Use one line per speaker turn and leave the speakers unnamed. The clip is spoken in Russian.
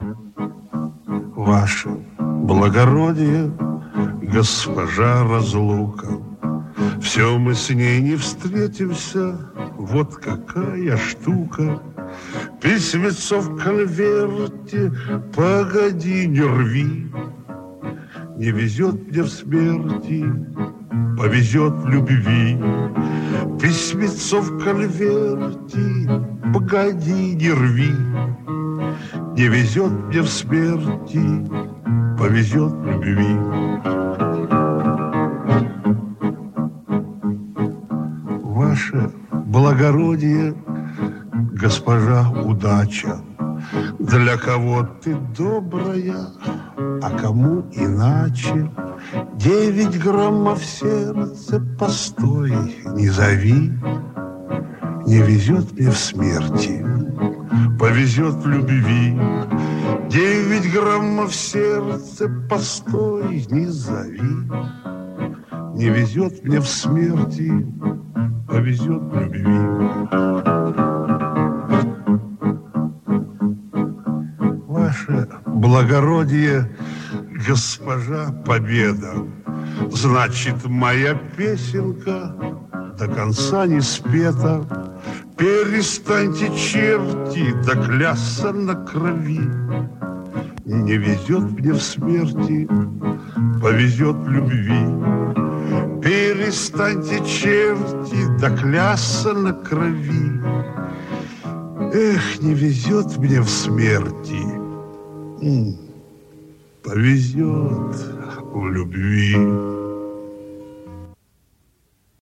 Ваше благородие, госпожа разлука, все мы с ней не встретимся, вот какая штука. Письмецо в конверте, погоди, не рви. Не везет мне в смерти, повезет в любви. Письмецо в конверте, погоди, не рви. Не везет мне в смерти, повезет в любви. Ваше благородие, госпожа удача, для кого ты добрая, а кому иначе. 9 граммов сердца, постой, не зови. Не везет мне в смерти, повезет в любви. 9 граммов сердца, постой, не зови. Не везет мне в смерти, повезет в любви. Ваше благородие, госпожа победа, значит, моя песенка до конца не спета. Перестаньте, черти, доклясться на крови. Не везет мне в смерти, повезет в любви. Перестаньте, черти, доклясться на крови. Эх, не везет мне в смерти, повезет в любви.